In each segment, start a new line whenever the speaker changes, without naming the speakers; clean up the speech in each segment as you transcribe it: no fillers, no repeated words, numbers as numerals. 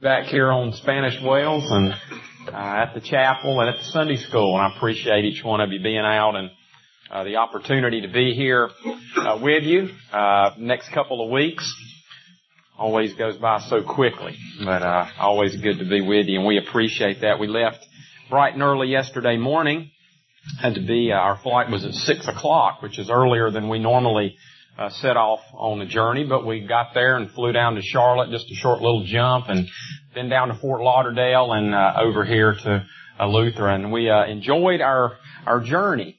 back here on Spanish Wells and at the chapel and at the Sunday school. And I appreciate each one of you being out and the opportunity to be here with you. Next couple of weeks always goes by so quickly, but always good to be with you, and we appreciate that. We left bright and early yesterday morning. Had to be, our flight was at 6 o'clock, which is earlier than we normally set off on the journey, but we got there and flew down to Charlotte, just a short little jump, and then down to Fort Lauderdale and over here to Lutheran. We enjoyed our journey.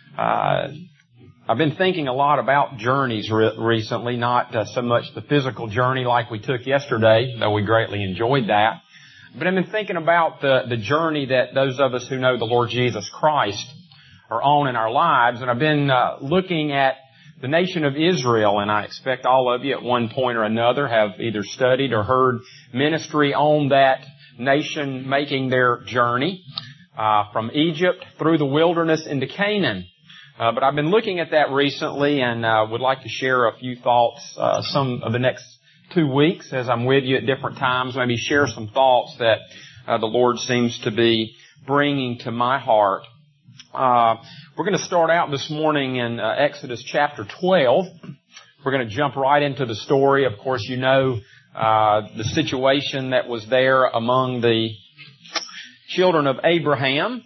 I've been thinking a lot about journeys recently, not so much the physical journey like we took yesterday, though we greatly enjoyed that. But I've been thinking about the journey that those of us who know the Lord Jesus Christ are on in our lives. And I've been looking at the nation of Israel, and I expect all of you at one point or another have either studied or heard ministry on that nation making their journey from Egypt through the wilderness into Canaan. But I've been looking at that recently and would like to share a few thoughts some of the next 2 weeks as I'm with you at different times, maybe share some thoughts that the Lord seems to be bringing to my heart. We're going to start out this morning in Exodus chapter 12. We're going to jump right into the story. Of course, you know the situation that was there among the children of Abraham,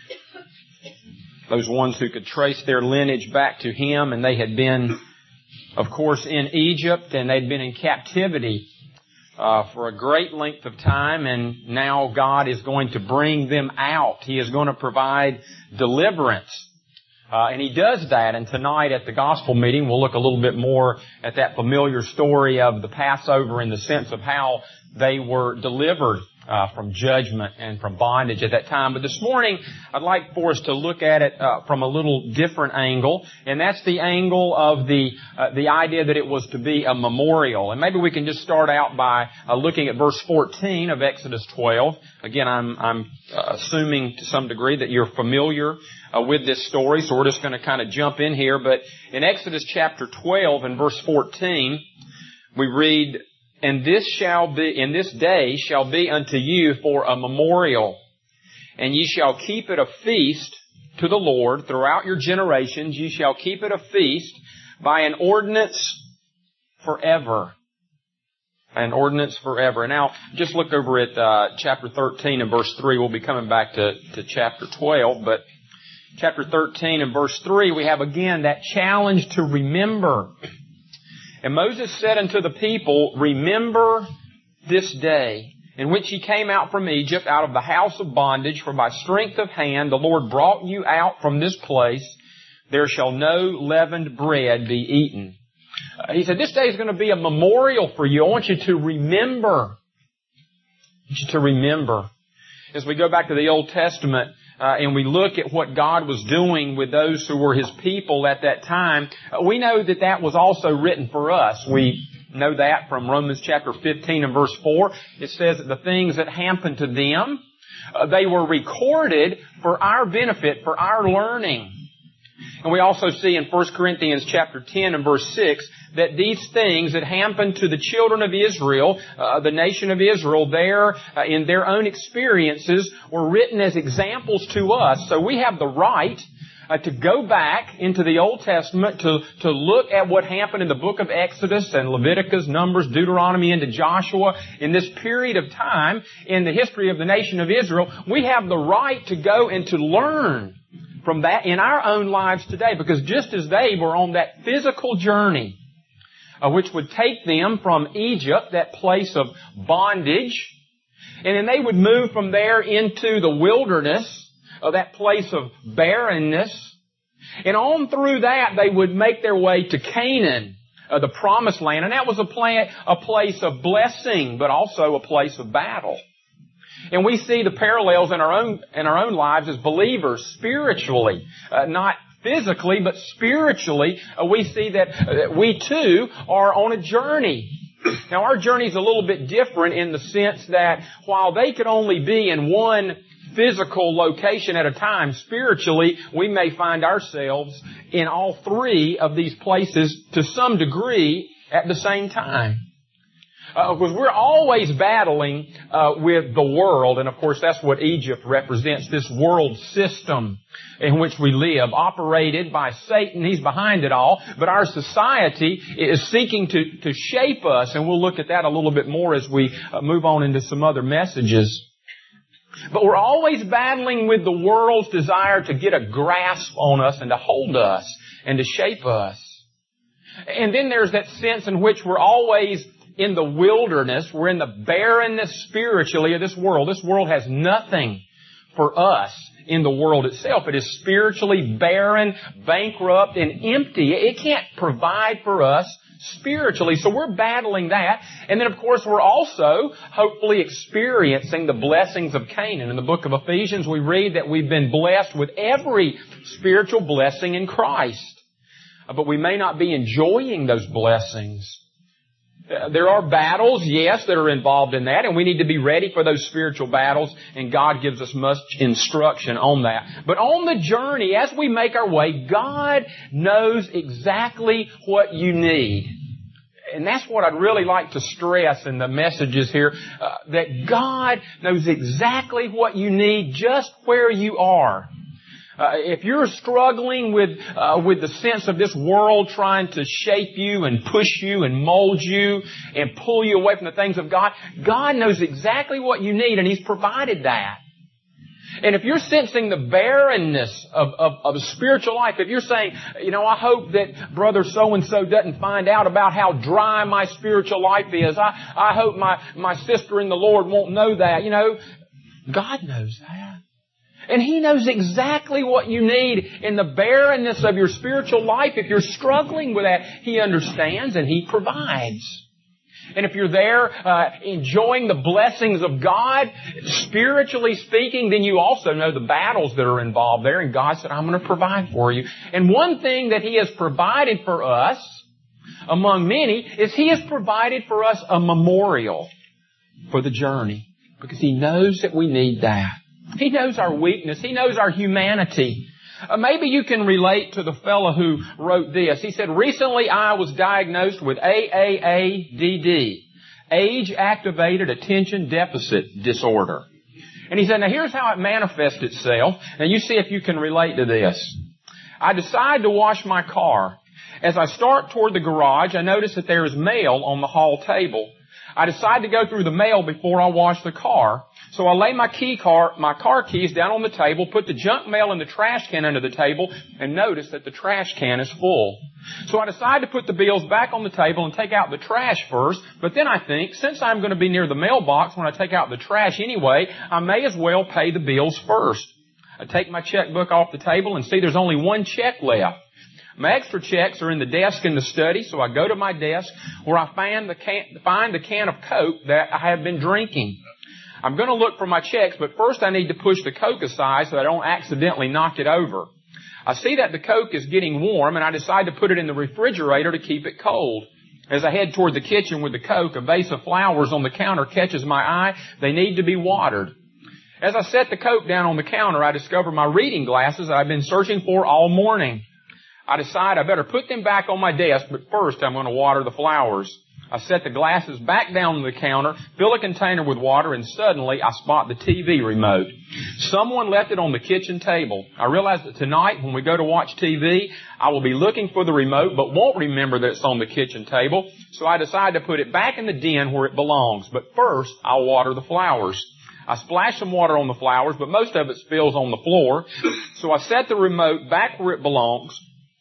those ones who could trace their lineage back to him, and they had been, of course, in Egypt, and they'd been in captivity for a great length of time, and now God is going to bring them out. He is going to provide deliverance. And He does that, and tonight at the gospel meeting we'll look a little bit more at that familiar story of the Passover in the sense of how they were delivered from judgment and from bondage at that time. But this morning, I'd like for us to look at it from a little different angle, and that's the angle of the idea that it was to be a memorial. And maybe we can just start out by looking at verse 14 of Exodus 12. Again, I'm assuming to some degree that you're familiar with this story, so we're just going to kind of jump in here. But in Exodus chapter 12 and verse 14, we read, "And this day shall be unto you for a memorial, and ye shall keep it a feast to the Lord throughout your generations. Ye shall keep it a feast by an ordinance forever." An ordinance forever. Now, just look over at chapter 13 and verse 3. We'll be coming back to chapter 12, but chapter 13 and verse 3, we have again that challenge to remember. "And Moses said unto the people, Remember this day in which ye came out from Egypt, out of the house of bondage, for by strength of hand the Lord brought you out from this place. There shall no leavened bread be eaten." He said, this day is going to be a memorial for you. I want you to remember. I want you to remember. As we go back to the Old Testament, and we look at what God was doing with those who were His people at that time, we know that that was also written for us. We know that from Romans chapter 15 and verse 4. It says that the things that happened to them, they were recorded for our benefit, for our learning. And we also see in 1 Corinthians chapter 10 and verse 6 that these things that happened to the children of Israel, the nation of Israel, there in their own experiences were written as examples to us. So we have the right to go back into the Old Testament to look at what happened in the book of Exodus and Leviticus, Numbers, Deuteronomy, into Joshua in this period of time in the history of the nation of Israel. We have the right to go and to learn from that in our own lives today, because just as they were on that physical journey, which would take them from Egypt, that place of bondage, and then they would move from there into the wilderness, that place of barrenness, and on through that they would make their way to Canaan, the promised land, and that was a place of blessing, but also a place of battle. And we see the parallels in our own lives as believers spiritually, not physically, but spiritually. We see that we too are on a journey. Now, our journey is a little bit different in the sense that while they could only be in one physical location at a time, spiritually, we may find ourselves in all three of these places to some degree at the same time. Because we're always battling with the world, and of course that's what Egypt represents, this world system in which we live, operated by Satan. He's behind it all, but our society is seeking to shape us, and we'll look at that a little bit more as we move on into some other messages. But we're always battling with the world's desire to get a grasp on us and to hold us and to shape us. And then there's that sense in which we're always in the wilderness. We're in the barrenness spiritually of this world. This world has nothing for us in the world itself. It is spiritually barren, bankrupt, and empty. It can't provide for us spiritually. So we're battling that. And then, of course, we're also hopefully experiencing the blessings of Canaan. In the book of Ephesians, we read that we've been blessed with every spiritual blessing in Christ. But we may not be enjoying those blessings. There are battles, yes, that are involved in that, and we need to be ready for those spiritual battles, and God gives us much instruction on that. But on the journey, as we make our way, God knows exactly what you need. And that's what I'd really like to stress in the messages here, that God knows exactly what you need just where you are. If you're struggling with the sense of this world trying to shape you and push you and mold you and pull you away from the things of God, God knows exactly what you need, and He's provided that. And if you're sensing the barrenness of spiritual life, if you're saying, I hope that brother so-and-so doesn't find out about how dry my spiritual life is. I hope my sister in the Lord won't know that. God knows that. And He knows exactly what you need in the barrenness of your spiritual life. If you're struggling with that, He understands and He provides. And if you're there enjoying the blessings of God, spiritually speaking, then you also know the battles that are involved there. And God said, I'm going to provide for you. And one thing that He has provided for us, among many, is He has provided for us a memorial for the journey. Because He knows that we need that. He knows our weakness. He knows our humanity. Maybe you can relate to the fellow who wrote this. He said, recently I was diagnosed with AAADD, Age-Activated Attention Deficit Disorder. And he said, now here's how it manifests itself. Now you see if you can relate to this. I decide to wash my car. As I start toward the garage, I notice that there is mail on the hall table. I decide to go through the mail before I wash the car. So I lay my car keys down on the table, put the junk mail in the trash can under the table, and notice that the trash can is full. So I decide to put the bills back on the table and take out the trash first, but then I think, since I'm going to be near the mailbox when I take out the trash anyway, I may as well pay the bills first. I take my checkbook off the table and see there's only one check left. My extra checks are in the desk in the study, so I go to my desk where I find the can of Coke that I have been drinking. I'm going to look for my checks, but first I need to push the Coke aside so I don't accidentally knock it over. I see that the Coke is getting warm, and I decide to put it in the refrigerator to keep it cold. As I head toward the kitchen with the Coke, a vase of flowers on the counter catches my eye. They need to be watered. As I set the Coke down on the counter, I discover my reading glasses that I've been searching for all morning. I decide I better put them back on my desk, but first I'm going to water the flowers. I set the glasses back down on the counter, fill a container with water, and suddenly I spot the TV remote. Someone left it on the kitchen table. I realize that tonight when we go to watch TV, I will be looking for the remote but won't remember that it's on the kitchen table. So I decide to put it back in the den where it belongs. But first, I'll water the flowers. I splash some water on the flowers, but most of it spills on the floor. So I set the remote back where it belongs.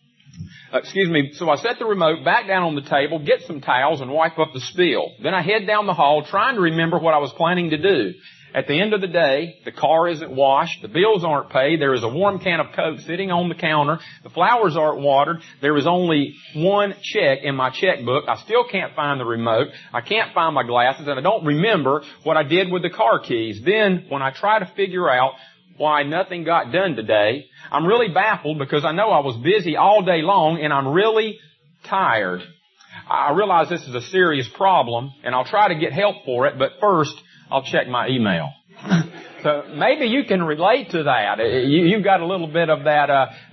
So I set the remote back down on the table, get some towels, and wipe up the spill. Then I head down the hall trying to remember what I was planning to do. At the end of the day, the car isn't washed, the bills aren't paid, there is a warm can of Coke sitting on the counter, the flowers aren't watered, there is only one check in my checkbook, I still can't find the remote, I can't find my glasses, and I don't remember what I did with the car keys. Then, when I try to figure out why nothing got done today, I'm really baffled because I know I was busy all day long and I'm really tired. I realize this is a serious problem and I'll try to get help for it, but first I'll check my email. So maybe you can relate to that. You've got a little bit of that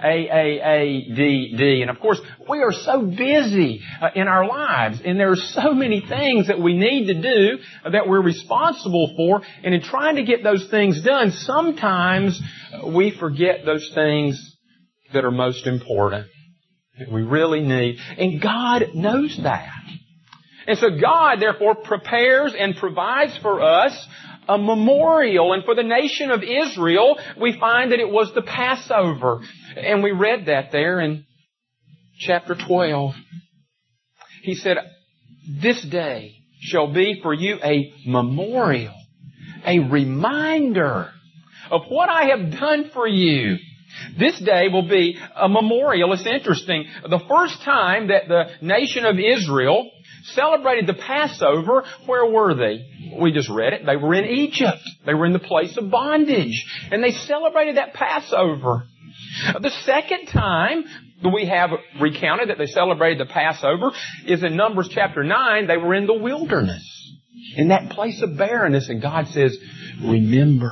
AAADD. And of course, we are so busy in our lives, and there are so many things that we need to do that we're responsible for. And in trying to get those things done, sometimes we forget those things that are most important, that we really need. And God knows that. And so God, therefore, prepares and provides for us a memorial. And for the nation of Israel, we find that it was the Passover. And we read that there in chapter 12. He said, "This day shall be for you a memorial, a reminder of what I have done for you." This day will be a memorial. It's interesting. The first time that the nation of Israel celebrated the Passover, where were they? We just read it. They were in Egypt. They were in the place of bondage. And they celebrated that Passover. The second time that we have recounted that they celebrated the Passover is in Numbers chapter 9. They were in the wilderness, in that place of barrenness. And God says, remember.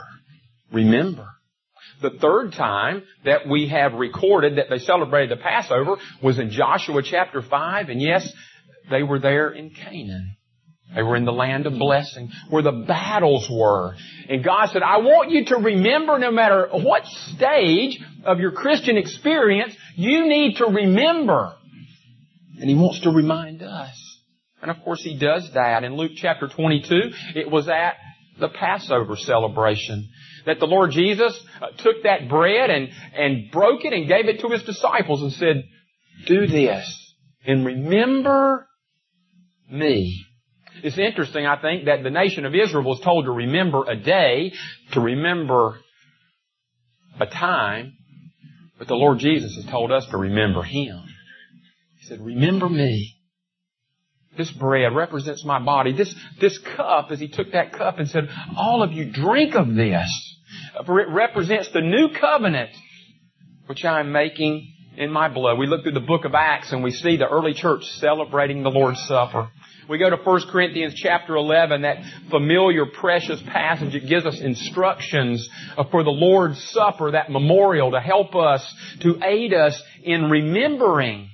The third time that we have recorded that they celebrated the Passover was in Joshua chapter 5. And yes, they were there in Canaan. They were in the land of blessing where the battles were. And God said, I want you to remember, no matter what stage of your Christian experience, you need to remember. And He wants to remind us. And of course He does that. In Luke chapter 22, it was at the Passover celebration that the Lord Jesus took that bread and broke it and gave it to His disciples and said, do this and remember me. It's interesting, I think, that the nation of Israel was told to remember a day, to remember a time, but the Lord Jesus has told us to remember Him. He said, remember me. This bread represents my body. This cup, as He took that cup and said, all of you drink of this, for it represents the new covenant which I am making in my blood. We look through the book of Acts and we see the early church celebrating the Lord's Supper. We go to 1 Corinthians chapter 11, that familiar, precious passage. It gives us instructions for the Lord's Supper, that memorial, to help us, to aid us in remembering.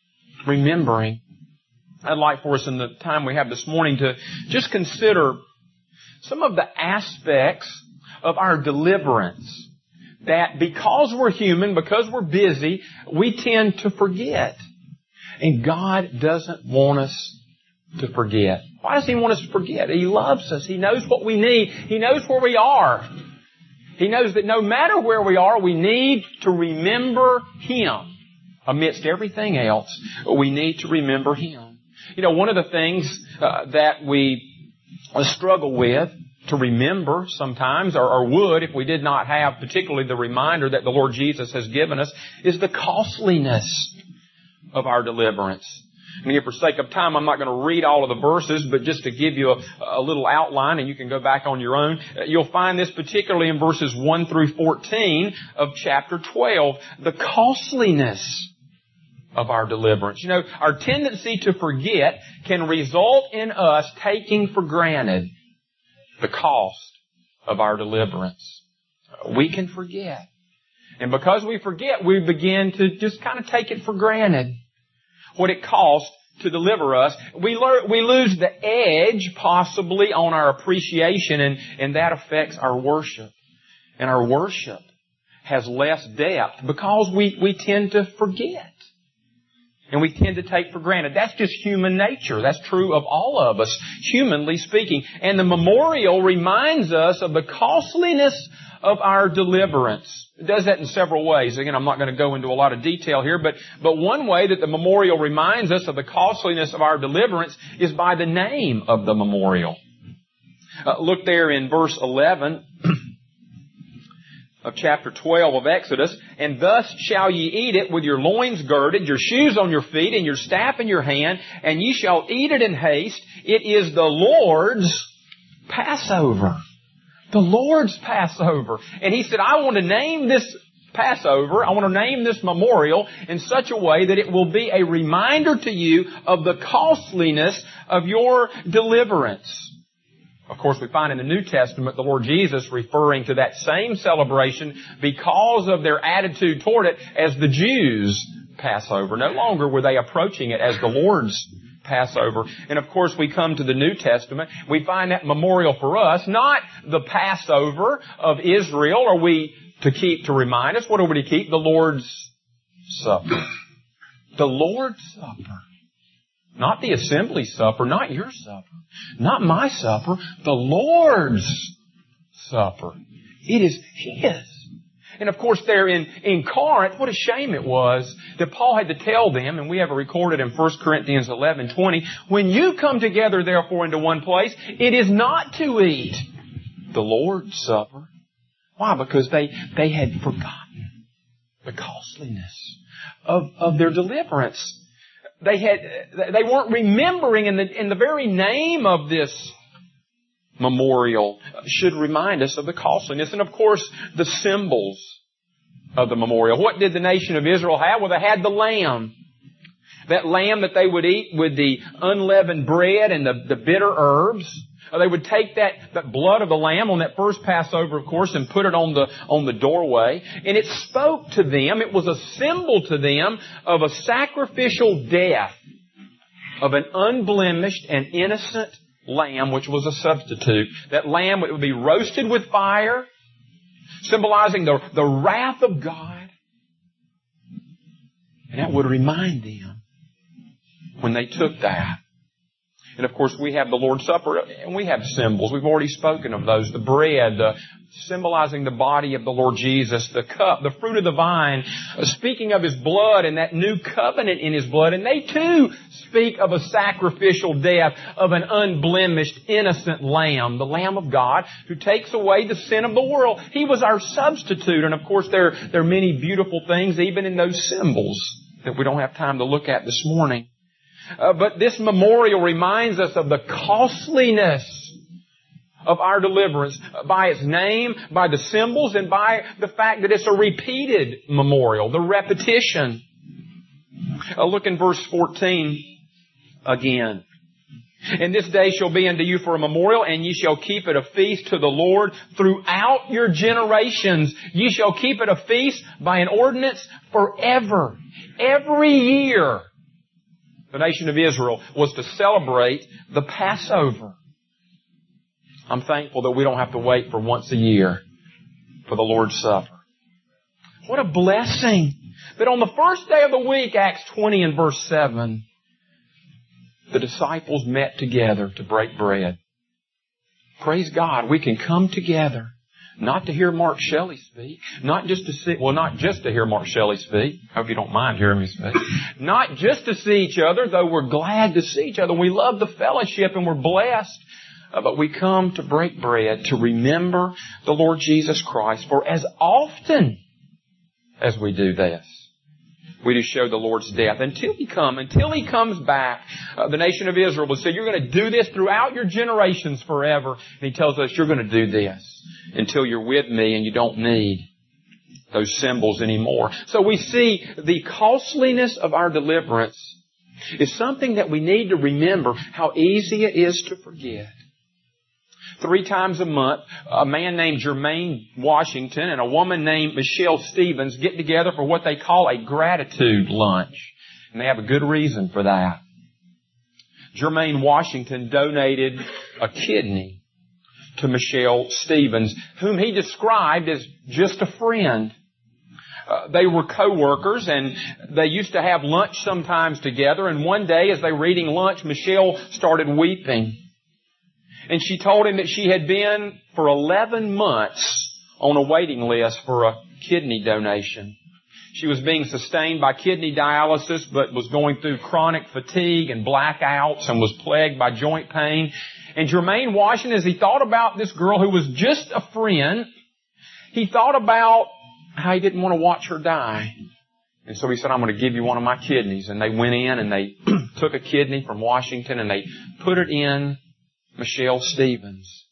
I'd like for us in the time we have this morning to just consider some of the aspects of our deliverance that because we're human, because we're busy, we tend to forget. And God doesn't want us to forget. Why does He want us to forget? He loves us. He knows what we need. He knows where we are. He knows that no matter where we are, we need to remember Him. Amidst everything else, we need to remember Him. You know, one of the things that we struggle with to remember sometimes, or would if we did not have particularly the reminder that the Lord Jesus has given us, is the costliness of our deliverance. And here, for sake of time, I'm not going to read all of the verses, but just to give you a little outline, and you can go back on your own, you'll find this particularly in verses 1 through 14 of chapter 12, the costliness of our deliverance. You know, our tendency to forget can result in us taking for granted the cost of our deliverance. We can forget. And because we forget, we begin to just kind of take it for granted. What it costs to deliver us. We lose the edge possibly on our appreciation, and that affects our worship. And our worship has less depth because we tend to forget. And we tend to take for granted. That's just human nature. That's true of all of us, humanly speaking. And the memorial reminds us of the costliness of our deliverance. It does that in several ways. Again, I'm not going to go into a lot of detail here, but one way that the memorial reminds us of the costliness of our deliverance is by the name of the memorial. Look there in verse 11 of chapter 12 of Exodus. And thus shall ye eat it with your loins girded, your shoes on your feet, and your staff in your hand, and ye shall eat it in haste. It is the Lord's Passover. The Lord's Passover. And He said, I want to name this Passover, I want to name this memorial in such a way that it will be a reminder to you of the costliness of your deliverance. Of course, we find in the New Testament the Lord Jesus referring to that same celebration because of their attitude toward it as the Jews' Passover. No longer were they approaching it as the Lord's Passover. And of course, we come to the New Testament. We find that memorial for us, not the Passover of Israel, are we to remind us. What are we to keep? The Lord's Supper. The Lord's Supper. Not the assembly supper, not your supper, not my supper, the Lord's Supper. It is His. And of course there in Corinth, what a shame it was that Paul had to tell them, and we have it recorded in 1 Corinthians 11:20, when you come together therefore into one place, it is not to eat the Lord's Supper. Why? Because they had forgotten the costliness of their deliverance. They weren't remembering, in the very name of this memorial should remind us of the costliness. And of course, the symbols of the memorial. What did the nation of Israel have? Well, they had the lamb. That lamb that they would eat with the unleavened bread and the bitter herbs. They would take that blood of the lamb on that first Passover, of course, and put it on the doorway. And it spoke to them, it was a symbol to them of a sacrificial death of an unblemished and innocent lamb, which was a substitute. That lamb would be roasted with fire, symbolizing the wrath of God. And that would remind them when they took that. And of course we have the Lord's Supper, and we have symbols. We've already spoken of those. The bread, symbolizing the body of the Lord Jesus. The cup, the fruit of the vine, speaking of His blood and that new covenant in His blood. And they too speak of a sacrificial death of an unblemished, innocent lamb. The Lamb of God who takes away the sin of the world. He was our substitute. And of course there are many beautiful things even in those symbols that we don't have time to look at this morning. But this memorial reminds us of the costliness of our deliverance by its name, by the symbols, and by the fact that it's a repeated memorial, the repetition. Look in verse 14 again. And this day shall be unto you for a memorial, and ye shall keep it a feast to the Lord throughout your generations. Ye shall keep it a feast by an ordinance forever. Every year, the nation of Israel was to celebrate the Passover. I'm thankful that we don't have to wait for once a year for the Lord's Supper. What a blessing that on the first day of the week, Acts 20 and verse 7, the disciples met together to break bread. Praise God, we can come together. Not to hear Mark Shelley speak. Not just to hear Mark Shelley speak. Hope you don't mind hearing me speak. Not just to see each other, though we're glad to see each other. We love the fellowship and we're blessed. But we come to break bread to remember the Lord Jesus Christ. For as often as we do this, we do show the Lord's death until He comes back. The nation of Israel will say, you're going to do this throughout your generations forever. And He tells us, you're going to do this until you're with me and you don't need those symbols anymore. So we see the costliness of our deliverance is something that we need to remember how easy it is to forget. 3 times a month, a man named Jermaine Washington and a woman named Michelle Stevens get together for what they call a gratitude lunch. And they have a good reason for that. Jermaine Washington donated a kidney to Michelle Stevens, whom he described as just a friend. They were co-workers and they used to have lunch sometimes together. And one day as they were eating lunch, Michelle started weeping. And she told him that she had been for 11 months on a waiting list for a kidney donation. She was being sustained by kidney dialysis, but was going through chronic fatigue and blackouts and was plagued by joint pain. And Jermaine Washington, as he thought about this girl who was just a friend, he thought about how he didn't want to watch her die. And so he said, I'm going to give you one of my kidneys. And they went in and they took a kidney from Washington and they put it in Michelle Stevens.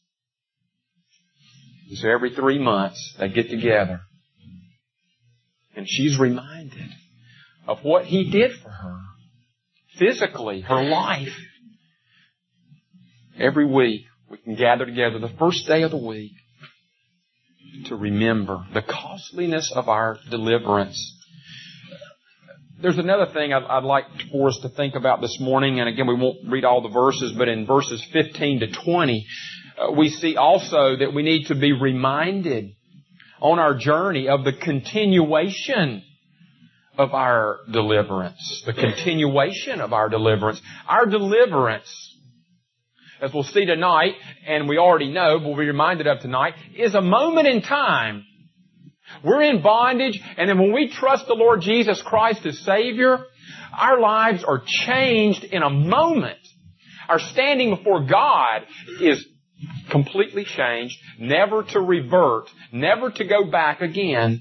So every 3 months they get together. And she's reminded of what he did for her. Physically, her life. Every week we and gather together the first day of the week to remember the costliness of our deliverance. There's another thing I'd like for us to think about this morning, and again, we won't read all the verses, but in verses 15 to 20, we see also that we need to be reminded on our journey of the continuation of our deliverance. The continuation of our deliverance. Our deliverance, as we'll see tonight, and we already know, but we'll be reminded of tonight, is a moment in time. We're in bondage, and then when we trust the Lord Jesus Christ as Savior, our lives are changed in a moment. Our standing before God is completely changed, never to revert, never to go back again.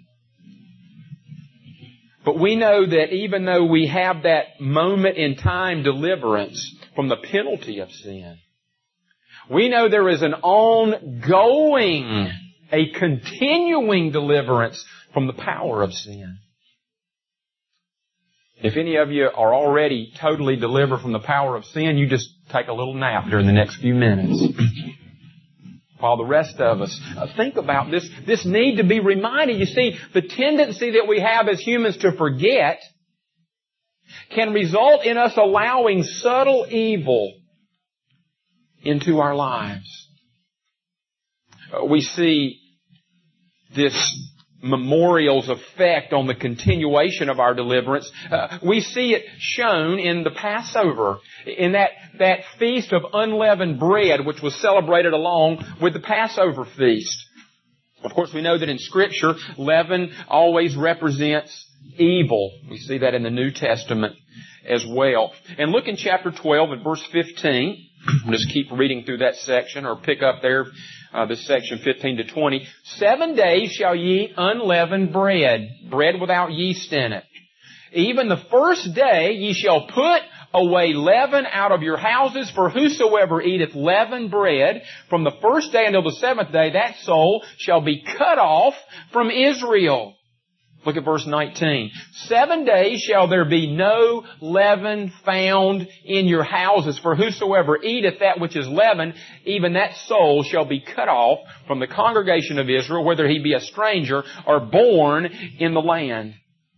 But we know that even though we have that moment in time deliverance from the penalty of sin, we know there is an ongoing, a continuing deliverance from the power of sin. If any of you are already totally delivered from the power of sin, you just take a little nap during the next few minutes. While the rest of us think about this need to be reminded. You see, the tendency that we have as humans to forget can result in us allowing subtle evil into our lives. We see this memorial's effect on the continuation of our deliverance. We see it shown in the Passover, in that feast of unleavened bread, which was celebrated along with the Passover feast. Of course, we know that in Scripture, leaven always represents evil. We see that in the New Testament as well. And look in chapter 12 at verse 15. We'll just keep reading through that section, or pick up there, this section 15 to 20. 7 days shall ye eat unleavened bread, bread without yeast in it. Even the first day ye shall put away leaven out of your houses, for whosoever eateth leavened bread from the first day until the seventh day, that soul shall be cut off from Israel. Look at verse 19. 7 days shall there be no leaven found in your houses, for whosoever eateth that which is leavened, even that soul shall be cut off from the congregation of Israel, whether he be a stranger or born in the land.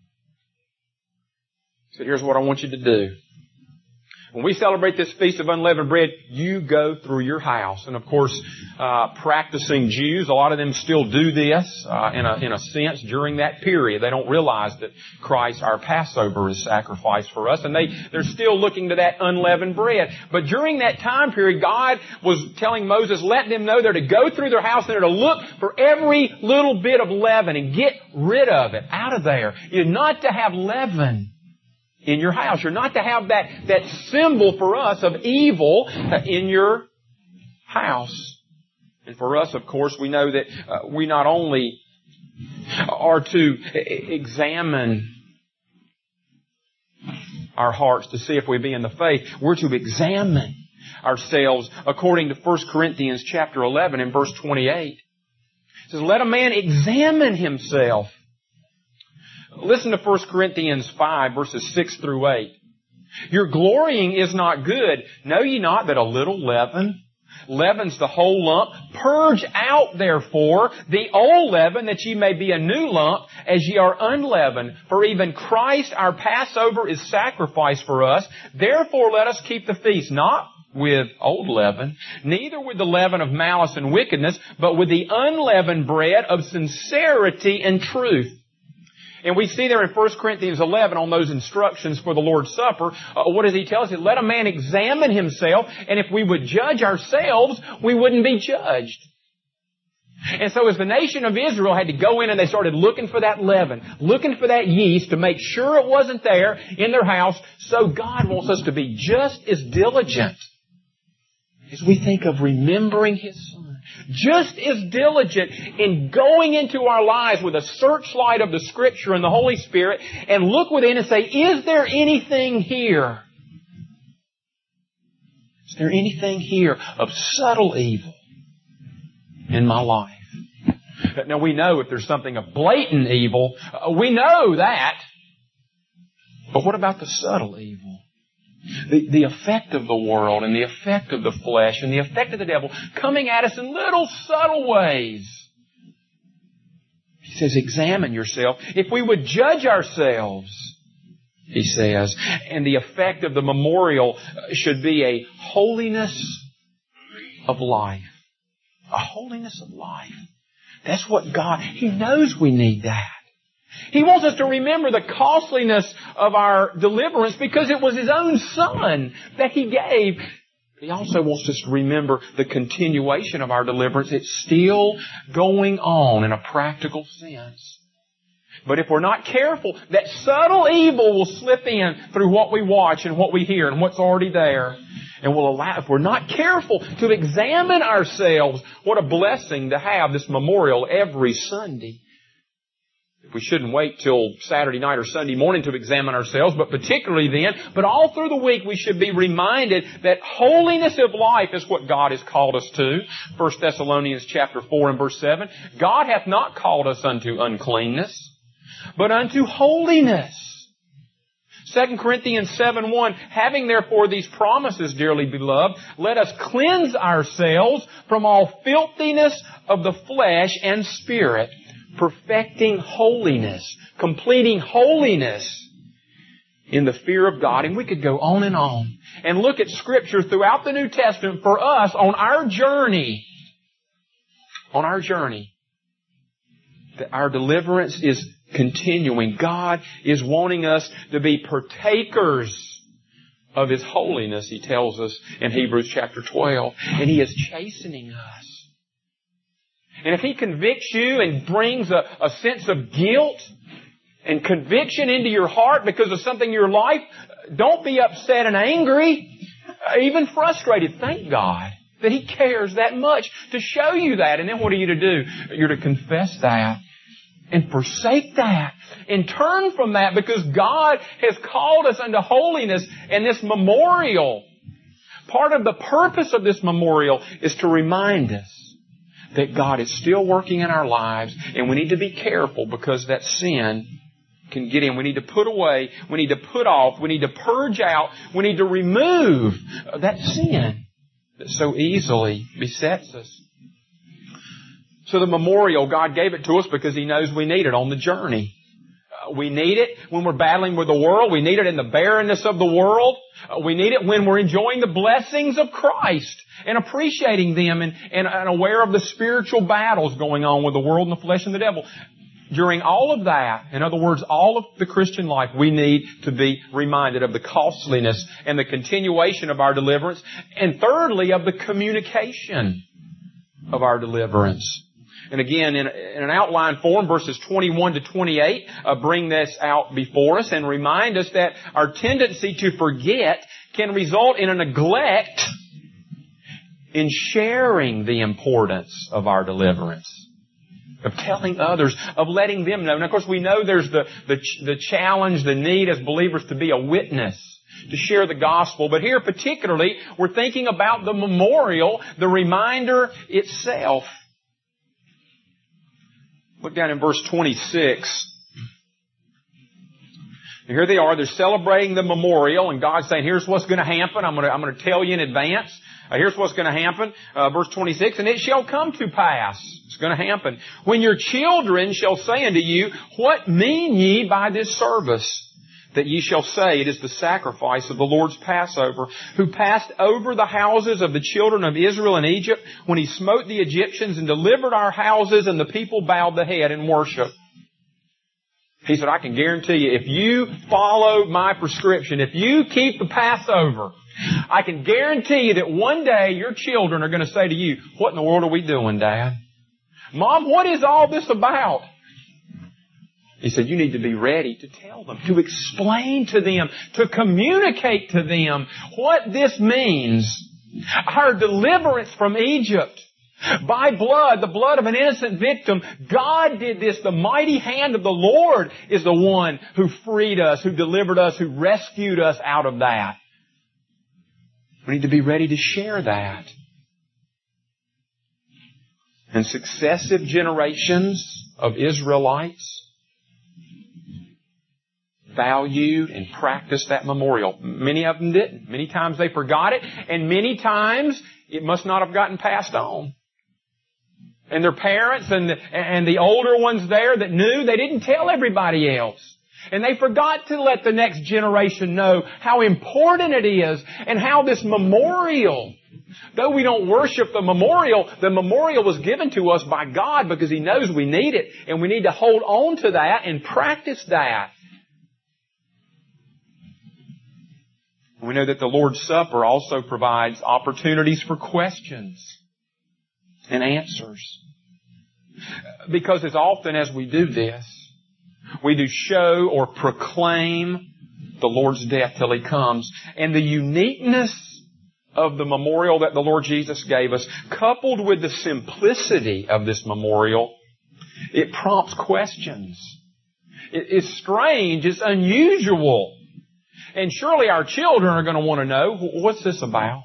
So here's what I want you to do. When we celebrate this Feast of Unleavened Bread, you go through your house. And of course, practicing Jews, a lot of them still do this in a sense during that period. They don't realize that Christ, our Passover, is sacrificed for us. And they're still looking to that unleavened bread. But during that time period, God was telling Moses, let them know they're to go through their house and they're to look for every little bit of leaven and get rid of it out of there. You're not to have leaven in your house. You're not to have that symbol for us of evil in your house. And for us, of course, we know that we not only are to examine our hearts to see if we be in the faith, we're to examine ourselves according to 1 Corinthians chapter 11 and verse 28. It says, let a man examine himself. Listen to 1 Corinthians 5, verses 6 through 8. Your glorying is not good. Know ye not that a little leaven leavens the whole lump? Purge out, therefore, the old leaven, that ye may be a new lump, as ye are unleavened. For even Christ our Passover is sacrificed for us. Therefore let us keep the feast, not with old leaven, neither with the leaven of malice and wickedness, but with the unleavened bread of sincerity and truth. And we see there in 1 Corinthians 11 on those instructions for the Lord's Supper, what does he tell us? Let a man examine himself, and if we would judge ourselves, we wouldn't be judged. And so as the nation of Israel had to go in and they started looking for that leaven, looking for that yeast to make sure it wasn't there in their house, so God wants us to be just as diligent as we think of remembering His Son. Just as diligent in going into our lives with a searchlight of the Scripture and the Holy Spirit and look within and say, is there anything here? Is there anything here of subtle evil in my life? Now we know if there's something of blatant evil, we know that. But what about the subtle evil? The effect of the world and the effect of the flesh and the effect of the devil coming at us in little subtle ways. He says, examine yourself. If we would judge ourselves, he says, and the effect of the memorial should be a holiness of life. A holiness of life. That's what God, He knows we need that. He wants us to remember the costliness of our deliverance because it was His own Son that He gave. He also wants us to remember the continuation of our deliverance. It's still going on in a practical sense. But if we're not careful, that subtle evil will slip in through what we watch and what we hear and what's already there. And will allow, if we're not careful to examine ourselves, what a blessing to have this memorial every Sunday. We shouldn't wait till Saturday night or Sunday morning to examine ourselves, but particularly then. But all through the week we should be reminded that holiness of life is what God has called us to. 1 Thessalonians chapter 4 and verse 7. God hath not called us unto uncleanness, but unto holiness. 2 Corinthians 7:1, having therefore these promises, dearly beloved, let us cleanse ourselves from all filthiness of the flesh and spirit, perfecting holiness, completing holiness in the fear of God. And we could go on and look at Scripture throughout the New Testament for us on our journey. On our journey. That our deliverance is continuing. God is wanting us to be partakers of His holiness, He tells us in Hebrews chapter 12. And He is chastening us. And if He convicts you and brings a sense of guilt and conviction into your heart because of something in your life, don't be upset and angry, even frustrated. Thank God that He cares that much to show you that. And then what are you to do? You're to confess that and forsake that and turn from that because God has called us unto holiness. And this memorial, part of the purpose of this memorial is to remind us that God is still working in our lives and we need to be careful because that sin can get in. We need to put away, we need to put off, we need to purge out, we need to remove that sin that so easily besets us. So the memorial, God gave it to us because He knows we need it on the journey. We need it when we're battling with the world. We need it in the barrenness of the world. We need it when we're enjoying the blessings of Christ and appreciating them and aware of the spiritual battles going on with the world and the flesh and the devil. During all of that, in other words, all of the Christian life, we need to be reminded of the costliness and the continuation of our deliverance. And thirdly, of the communication of our deliverance. And again, in an outline form, verses 21 to 28 bring this out before us and remind us that our tendency to forget can result in a neglect in sharing the importance of our deliverance, of telling others, of letting them know. Now, of course, we know there's the challenge, the need as believers to be a witness, to share the gospel. But here particularly, we're thinking about the memorial, the reminder itself. Look down in verse 26. And here they are. They're celebrating the memorial, and God's saying, here's what's going to happen. I'm going to tell you in advance. Here's what's going to happen. Verse 26, and it shall come to pass. It's going to happen. When your children shall say unto you, what mean ye by this service? That ye shall say, it is the sacrifice of the Lord's Passover, who passed over the houses of the children of Israel in Egypt, when He smote the Egyptians and delivered our houses, and the people bowed the head in worship. He said, I can guarantee you, if you follow my prescription, if you keep the Passover, I can guarantee you that one day your children are going to say to you, what in the world are we doing, Dad? Mom, what is all this about? He said, you need to be ready to tell them, to explain to them, to communicate to them what this means. Our deliverance from Egypt by blood, the blood of an innocent victim. God did this. The mighty hand of the Lord is the one who freed us, who delivered us, who rescued us out of that. We need to be ready to share that. And successive generations of Israelites valued and practiced that memorial. Many of them didn't. Many times they forgot it, and many times it must not have gotten passed on. And their parents and the older ones there that knew, they didn't tell everybody else. And they forgot to let the next generation know how important it is and how this memorial, though we don't worship the memorial was given to us by God because He knows we need it, and we need to hold on to that and practice that. We know that the Lord's Supper also provides opportunities for questions and answers. Because as often as we do this, we do show or proclaim the Lord's death till He comes. And the uniqueness of the memorial that the Lord Jesus gave us, coupled with the simplicity of this memorial, it prompts questions. It's strange. It's unusual. And surely our children are going to want to know, what's this about?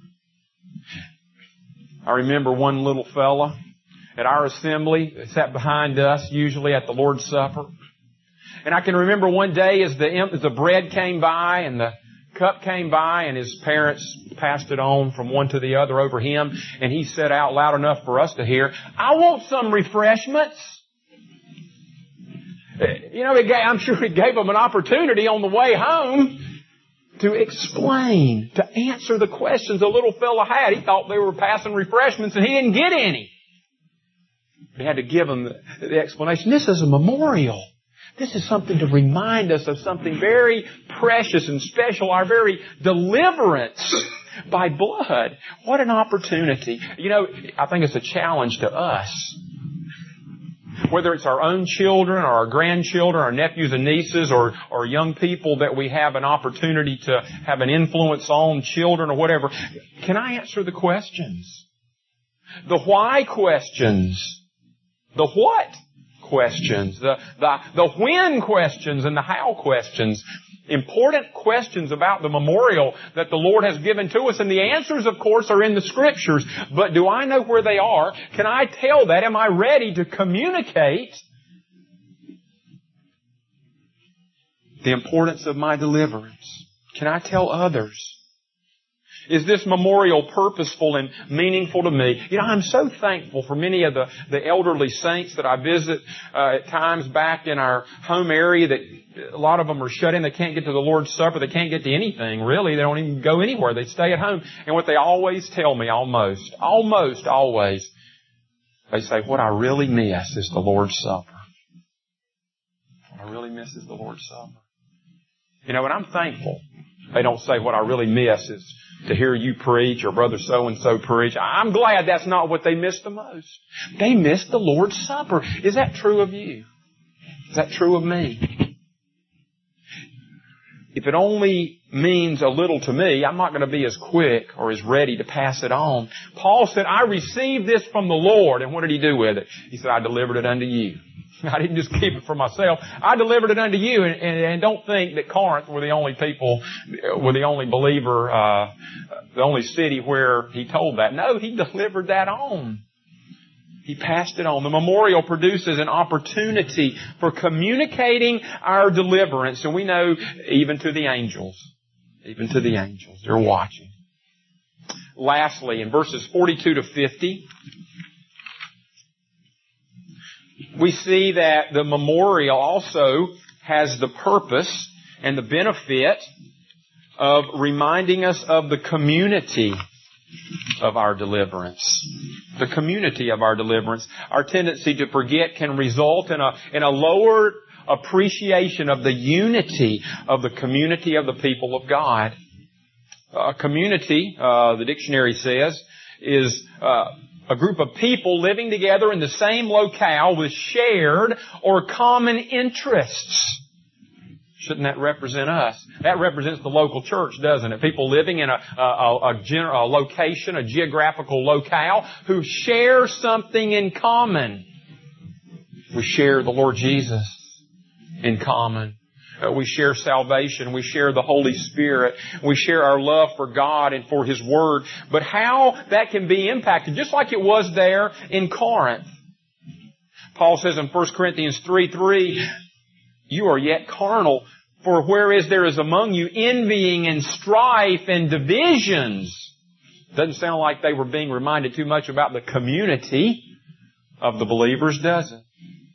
I remember one little fella at our assembly that sat behind us, usually at the Lord's Supper. And I can remember one day as the bread came by and the cup came by and his parents passed it on from one to the other over him, and he said out loud enough for us to hear, "I want some refreshments." I'm sure it gave him an opportunity on the way home to explain, to answer the questions the little fella had. He thought they were passing refreshments and he didn't get any. He had to give him the explanation. This is a memorial. This is something to remind us of something very precious and special, our very deliverance by blood. What an opportunity. I think it's a challenge to us. Whether it's our own children or our grandchildren, our nephews and nieces, or young people that we have an opportunity to have an influence on, children or whatever, can I answer the questions? The why questions. The what questions. The when questions and the how questions. Important questions about the memorial that the Lord has given to us. And the answers, of course, are in the Scriptures. But do I know where they are? Can I tell that? Am I ready to communicate the importance of my deliverance? Can I tell others? Is this memorial purposeful and meaningful to me? I'm so thankful for many of the elderly saints that I visit at times back in our home area that a lot of them are shut in. They can't get to the Lord's Supper. They can't get to anything, really. They don't even go anywhere. They stay at home. And what they always tell me, almost always, they say, what I really miss is the Lord's Supper. What I really miss is the Lord's Supper. And I'm thankful. They don't say what I really miss is to hear you preach or Brother so-and-so preach. I'm glad that's not what they miss the most. They miss the Lord's Supper. Is that true of you? Is that true of me? If it only means a little to me, I'm not going to be as quick or as ready to pass it on. Paul said, I received this from the Lord. And what did he do with it? He said, I delivered it unto you. I didn't just keep it for myself. I delivered it unto you. And don't think that Corinth were the only people, were the only believer, the only city where he told that. No, he delivered that on. He passed it on. The memorial produces an opportunity for communicating our deliverance. And we know even to the angels, they're watching. Lastly, in verses 42 to 50, we see that the memorial also has the purpose and the benefit of reminding us of the community of our deliverance. The community of our deliverance. Our tendency to forget can result in a lower appreciation of the unity of the community of the people of God. A community, the dictionary says, is a group of people living together in the same locale with shared or common interests. Shouldn't that represent us? That represents the local church, doesn't it? People living in a location, a geographical locale, who share something in common. We share the Lord Jesus in common. We share salvation. We share the Holy Spirit. We share our love for God and for His Word. But how that can be impacted, just like it was there in Corinth. Paul says in 1 Corinthians 3:3, you are yet carnal. For whereas there is among you envying and strife and divisions. Doesn't sound like they were being reminded too much about the community of the believers, does it?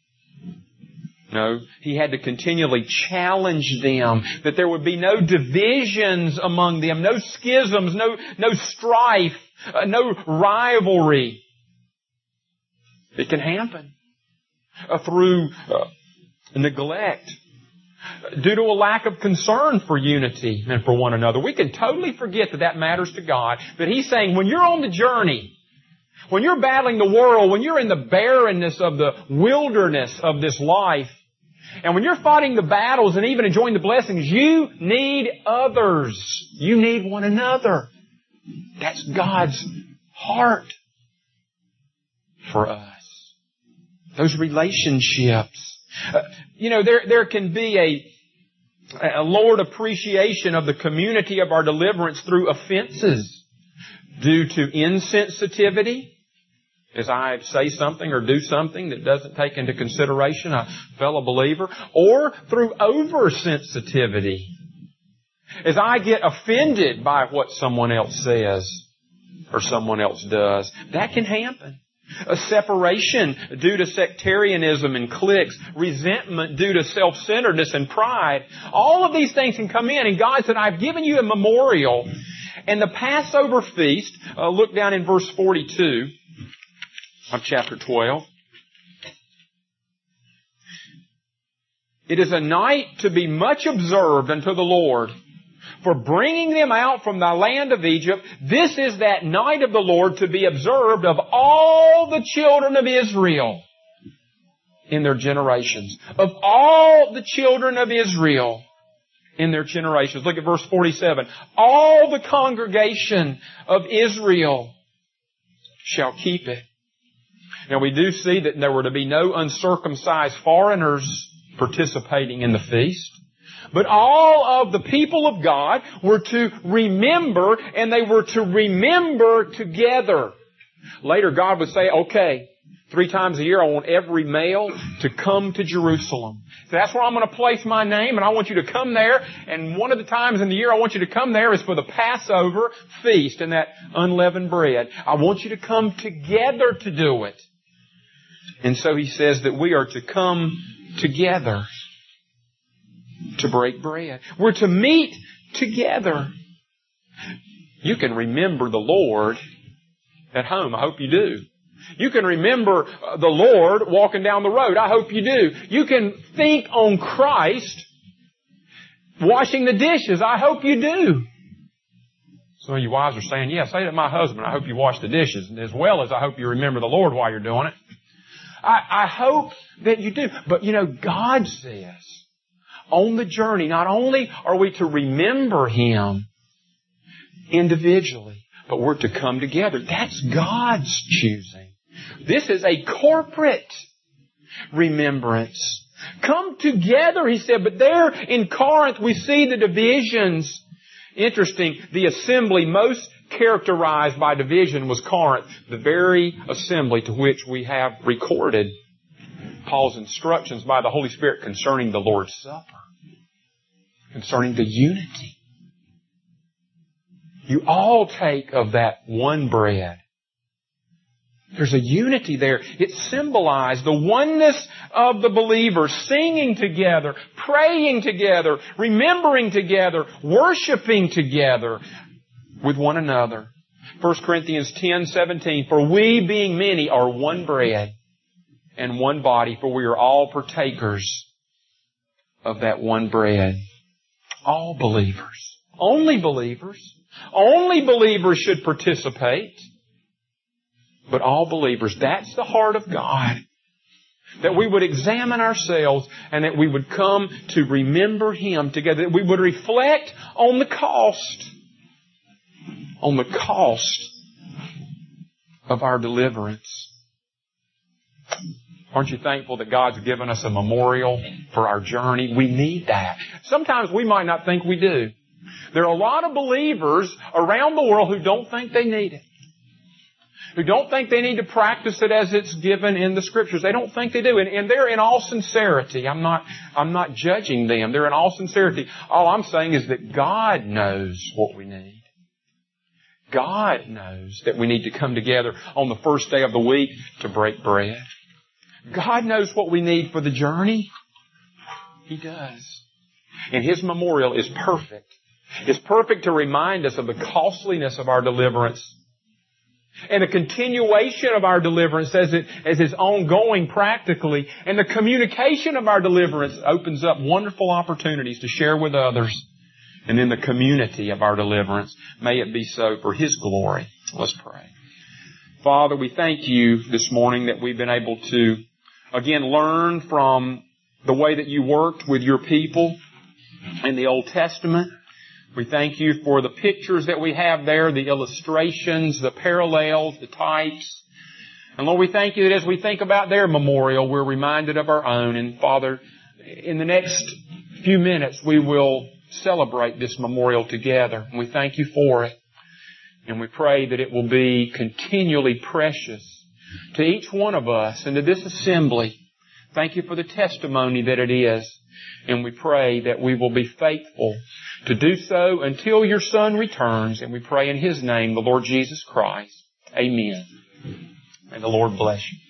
No, he had to continually challenge them that there would be no divisions among them, no schisms, no strife, no rivalry. It can happen through neglect, due to a lack of concern for unity and for one another. We can totally forget that matters to God. But He's saying when you're on the journey, when you're battling the world, when you're in the barrenness of the wilderness of this life, and when you're fighting the battles and even enjoying the blessings, you need others. You need one another. That's God's heart for us. Those relationships. There can be a lowered appreciation of the community of our deliverance through offenses due to insensitivity. As I say something or do something that doesn't take into consideration a fellow believer, or through oversensitivity. As I get offended by what someone else says or someone else does, that can happen. A separation due to sectarianism and cliques, resentment due to self-centeredness and pride. All of these things can come in, and God said, I've given you a memorial. And the Passover feast, look down in verse 42 of chapter 12. It is a night to be much observed unto the Lord. For bringing them out from the land of Egypt, this is that night of the Lord to be observed of all the children of Israel in their generations. Of all the children of Israel in their generations. Look at verse 47. All the congregation of Israel shall keep it. Now we do see that there were to be no uncircumcised foreigners participating in the feast. But all of the people of God were to remember, and they were to remember together. Later God would say, okay, 3 times a year I want every male to come to Jerusalem. So that's where I'm going to place my name, and I want you to come there. And one of the times in the year I want you to come there is for the Passover feast and that unleavened bread. I want you to come together to do it. And so He says that we are to come together to break bread. We're to meet together. You can remember the Lord at home. I hope you do. You can remember the Lord walking down the road. I hope you do. You can think on Christ washing the dishes. I hope you do. Some of you wives are saying, yeah, say to my husband, I hope you wash the dishes, as well as I hope you remember the Lord while you're doing it. I hope that you do. But God says, on the journey, not only are we to remember Him individually, but we're to come together. That's God's choosing. This is a corporate remembrance. Come together, He said, but there in Corinth we see the divisions. Interesting, the assembly most characterized by division was Corinth, the very assembly to which we have recorded Paul's instructions by the Holy Spirit concerning the Lord's Supper, concerning the unity. You all take of that one bread. There's a unity there. It symbolized the oneness of the believers, singing together, praying together, remembering together, worshiping together with one another. 1 Corinthians 10:17, for we being many are one bread and one body, for we are all partakers of that one bread. All believers. Only believers. Only believers should participate. But all believers, that's the heart of God. That we would examine ourselves and that we would come to remember Him together. That we would reflect on the cost. On the cost of our deliverance. Aren't you thankful that God's given us a memorial for our journey? We need that. Sometimes we might not think we do. There are a lot of believers around the world who don't think they need it. who don't think they need to practice it as it's given in the Scriptures. They don't think they do. And they're in all sincerity. I'm not judging them. They're in all sincerity. All I'm saying is that God knows what we need. God knows that we need to come together on the first day of the week to break bread. God knows what we need for the journey. He does. And His memorial is perfect. It's perfect to remind us of the costliness of our deliverance and the continuation of our deliverance as it's ongoing practically. And the communication of our deliverance opens up wonderful opportunities to share with others. And in the community of our deliverance, may it be so for His glory. Let's pray. Father, we thank You this morning that we've been able to, again, learn from the way that You worked with Your people in the Old Testament. We thank You for the pictures that we have there, the illustrations, the parallels, the types. And Lord, we thank You that as we think about their memorial, we're reminded of our own. And Father, in the next few minutes, we will celebrate this memorial together. And we thank You for it. And we pray that it will be continually precious to each one of us and to this assembly. Thank You for the testimony that it is. And we pray that we will be faithful to do so until Your Son returns. And we pray in His name, the Lord Jesus Christ. Amen. May the Lord bless you.